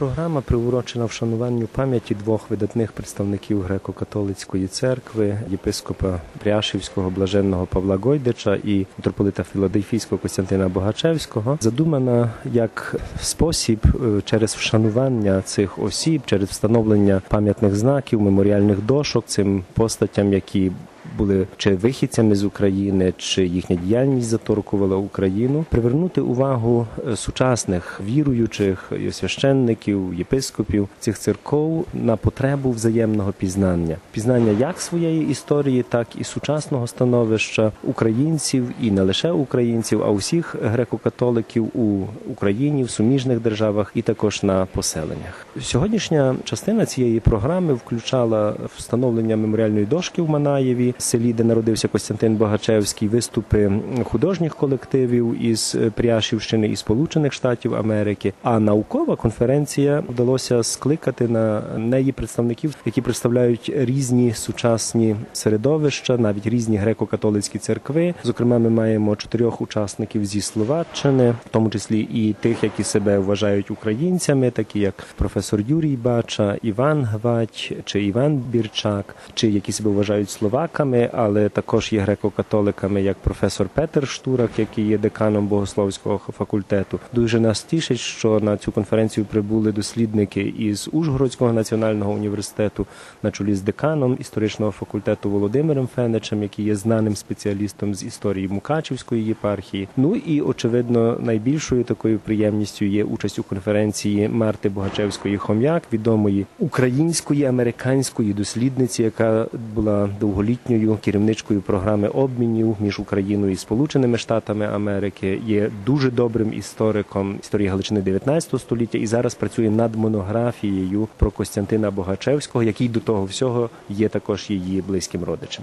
програма приурочена вшануванню пам'яті двох видатних представників греко-католицької церкви, єпископа Пряшівського блаженного Павла Гойдича і митрополита Філадельфійського Костянтина Богачевського, задумана як спосіб через вшанування цих осіб, через встановлення пам'ятних знаків, меморіальних дошок цим постатям, які були чи вихідцями з України, чи їхня діяльність заторкувала Україну, привернути увагу сучасних віруючих, священників, єпископів цих церков на потребу взаємного пізнання. Пізнання як своєї історії, так і сучасного становища українців, і не лише українців, а усіх греко-католиків у Україні, в суміжних державах і також на поселеннях. Сьогоднішня частина цієї програми включала встановлення меморіальної дошки в Манаєві, селі, де народився Костянтин Богачевський, виступи художніх колективів із Пряшівщини і Сполучених Штатів Америки. А наукова конференція вдалося скликати на неї представників, які представляють різні сучасні середовища, навіть різні греко-католицькі церкви. Зокрема, ми маємо 4 учасників зі Словаччини, в тому числі і тих, які себе вважають українцями, такі як професор Юрій Бача, Іван Гвадь чи Іван Бірчак, чи які себе вважають словаками, але також є греко-католиками, як професор Петер Штурак, який є деканом богословського факультету. Дуже нас тішить, що на цю конференцію прибули дослідники із Ужгородського національного університету на чолі з деканом історичного факультету Володимиром Феничем, який є знаним спеціалістом з історії Мукачівської єпархії. Ну і, очевидно, найбільшою такою приємністю є участь у конференції Марти Богачевської-Хом'як, відомої української, американської дослідниці, яка була довголітньою керівничкою програми обмінів між Україною і Сполученими Штатами Америки, є дуже добрим істориком історії Галичини 19 століття і зараз працює над монографією про Костянтина Богачевського, який до того всього є також її близьким родичем.